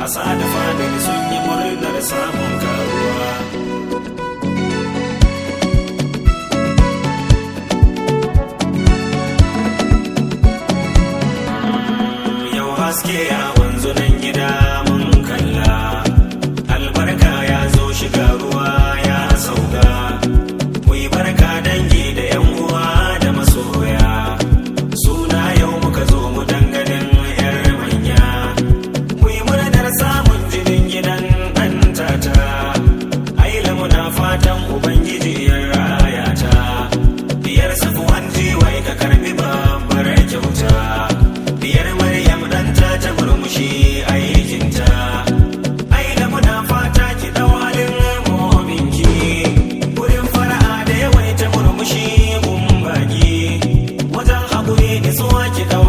asa da family sun yi murnar samun karuwa. Yau haske ya wanzu nan gida mun kalla, albarka ya zo shiga ruwa ya sauka. Kuyi barka dangi da yan uwa da masoya, suna yau muka zo mu danganin yar manya. Kuyi murnar samun jinin gidan ɗan tata, aila muna fatan ubangiji ya raya ta. Biyar safuwan jiwai ka karbi babbar kyauta, biyar maryam ɗan ta murmushi aikinta. Aila muna fata ki ɗau halin mominki, wurin fara'a da yawaita murmushi mun baki, wajen haƙuri nisuwa ki ɗau